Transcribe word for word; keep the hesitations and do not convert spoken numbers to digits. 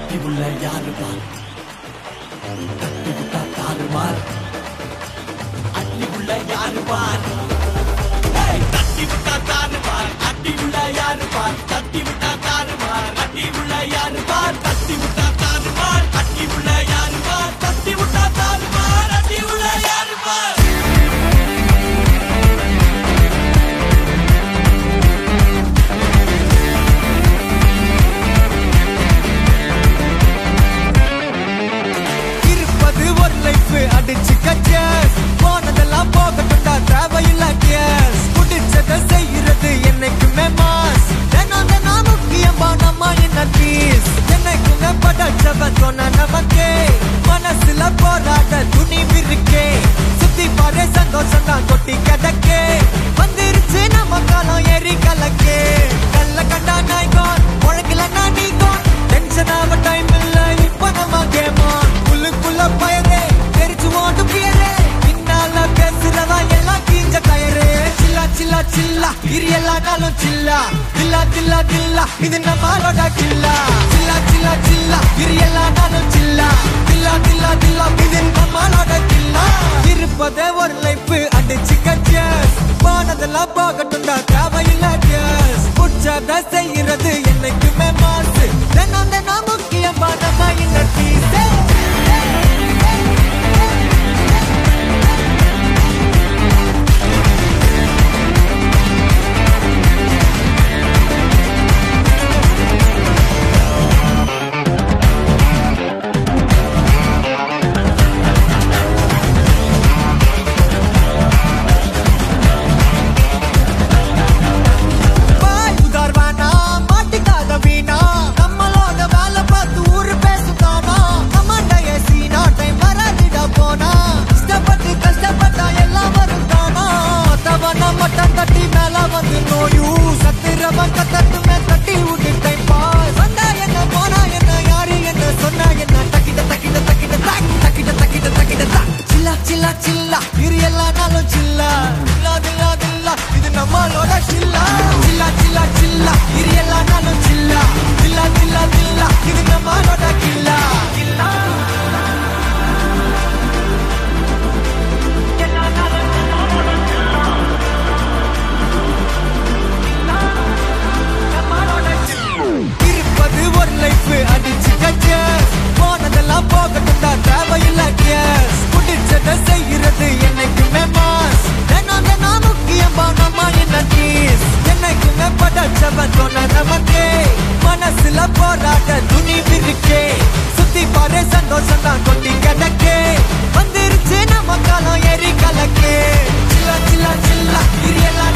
தட்டி உள்ள யாரு பார் தட்டி விட்டா தாறு மார் அட்டி உள்ள யாரு பார் தட்டி விட்டா தாறு மார் அட்டி உள்ள யாரு பார் தட்டி விட்டா தாறு மார் அட்டி உள்ள யாரு பார் தட்டி விட்டா தாறு மார் அட்டி உள்ள யாரு பார் தட்டி விட்டா தாறு மார் அட்டி உள்ள யாரு பார் அடிச்சு கச்சஸ் போனதெல்லாம் போகட்டும்டா தேவையில்ல கேஸ் புடிச்சத செய்யறது என்னைக்குமே மாஸ் தினம் தினம் முக்கியமா நம்ம என்ன பீஸ் என்னைக்குமே படச்சவ சொன்ன நமக்கே மனசுல போராட துணிவு இருக்கே சுத்தி பாரு சந்தோஷம் தான் கொட்டி கிடக்கே வந்துருச்சு நம்ம காலம் ஏறி கலக்கே கல்ல கண்டா நாய்கான் உழக்கலன்னா நீகான் டென்ஷன் ஆக டைம் இல்ல இப்ப நம்ம கேமான் உள்ளுக்குள்ள பயரே பின்னால பேசுறவா எல்லாம் கீஞ்ச கயரே சில்லா சில்லா சில்லா இது எல்லா நாளும் சில்லா தில்லா தில்லா தில்லா இது நம்மளோட கில்லா சில்லா சில்லா சில்லா இது எல்லா நாளும் சில்லா தில்லா தில்லா தில்லா இது நம்மளோட கில்லா இருப்பதே ஒரு லைஃப் அடிச்சு கச்சஸ் போனதெல்லாம் போகட்டும்டா தேவையில்ல கேஸ் புடிச்சத செய்யறது என்னைக்குமே மாசு தினம் தினம் முக்கியமா நம்ம இந்த பீஸே மனசுல போராட்ட துணிவு இருக்கே சுத்தி பாரு சந்தோஷம் தான் கொட்டி கிடக்கே வந்துருச்சு நம்ம காலம் ஏறி கலக்கே சில்லா சில்லா சில்லா இது எல்லாம்